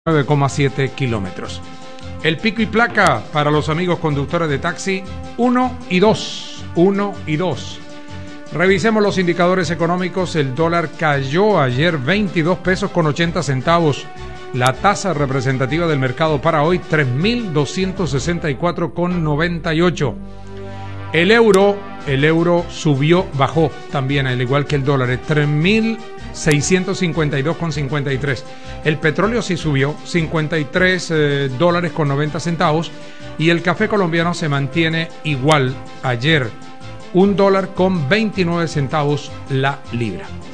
9,7 kilómetros. El pico y placa para los amigos conductores de taxi 1 y 2. Revisemos los indicadores económicos. El dólar cayó ayer 22 pesos con 80 centavos. La tasa representativa del mercado para hoy 3.264,98. El euro bajó también, al igual que el dólar, es 3.652,53. El petróleo sí subió, $53 con 90 centavos. Y el café colombiano se mantiene igual ayer, $1 con 29 centavos la libra.